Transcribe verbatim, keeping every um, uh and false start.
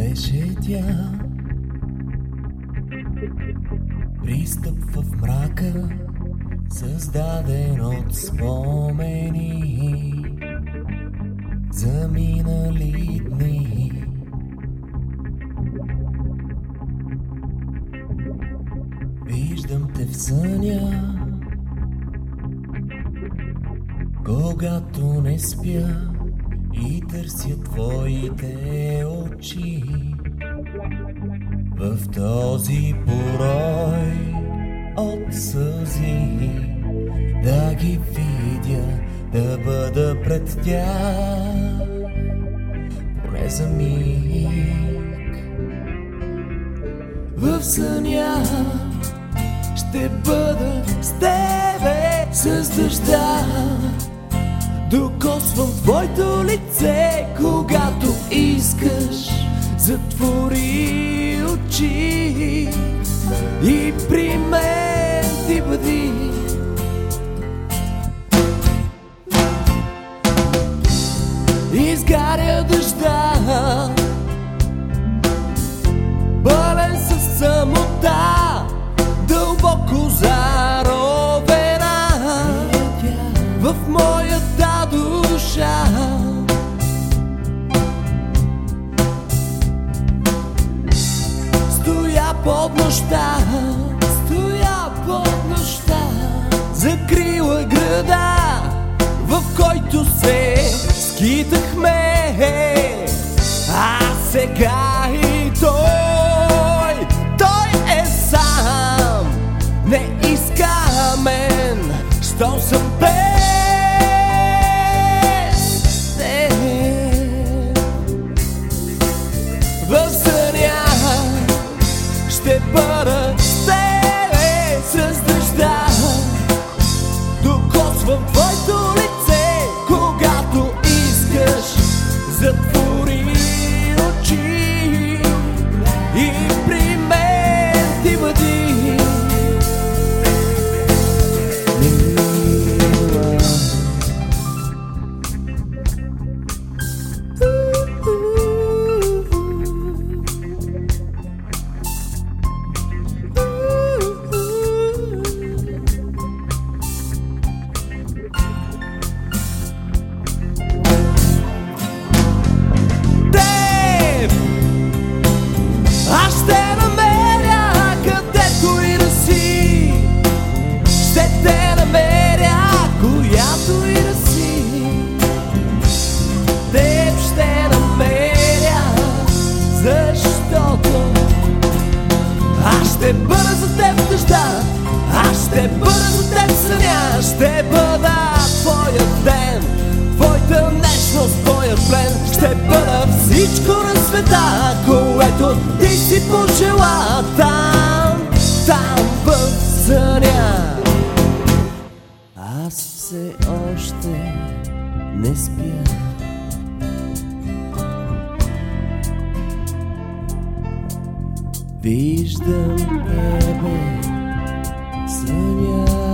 беше тя. Пристъп в мрака, създаден от спомени за минали дни. Виждам те в съня, когато не спя и търся твоите очи. В този порой от сълзи да ги видя, да бъда пред тях, поне за миг. В съня ще бъда с тебе, с дъжда докосвам твоето лице, когато искаш. Затвори очи и при мен ти бъди. Изгаря дъжда, пълен със самота, дълбоко заровена в моята душа. Стоя под нощта, стоя под нощта, закрила града, в който се скитахме, а сега и той, той е сам, не иска мен, що съм без теб. В съня ще бъда с тебе, с дъжда докосвам твоето лице, когато искаш. Затвори очи и при мен ти бъди. Ще бъда за теб в дъжда, аз ще бъда за теб в съня, ще бъда твоят ден, твоята нежност, твоят плен. Ще бъда всичко на света, което ти си пожела, там, там в съня. Аз все още не спя. Виждам тебе в съня.